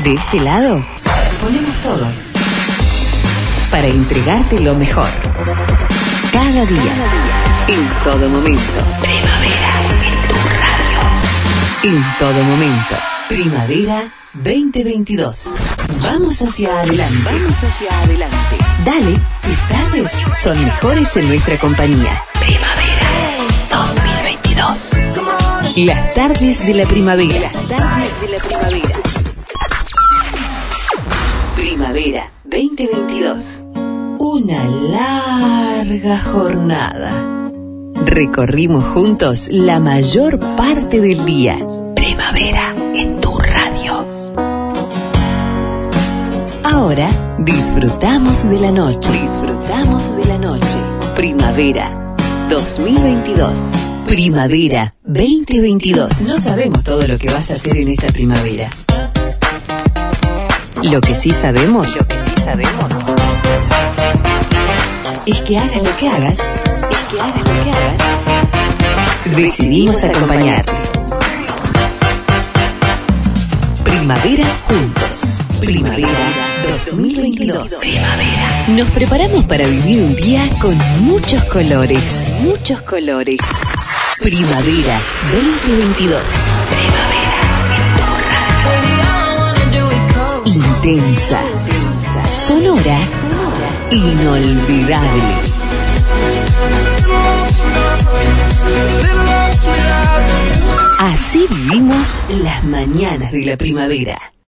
De este lado, ponemos todo para entregarte lo mejor. Cada día, en todo momento. Primavera en tu radio. En todo momento. Primavera 2022. Vamos hacia adelante. Dale, tus tardes son mejores en nuestra compañía. Primavera 2022. Las tardes de la primavera. Primavera 2022. Una larga jornada. Recorrimos juntos la mayor parte del día. Primavera en tu radio. Ahora disfrutamos de la noche. Primavera 2022. Primavera 2022. No sabemos todo lo que vas a hacer en esta primavera. Lo que sí sabemos es que hagas lo que hagas, decidimos acompañarte. Primavera juntos. Primavera 2022. Primavera. Nos preparamos para vivir un día con muchos colores. Primavera 2022. Intensa, sonora, inolvidable. Así vivimos las mañanas de la primavera.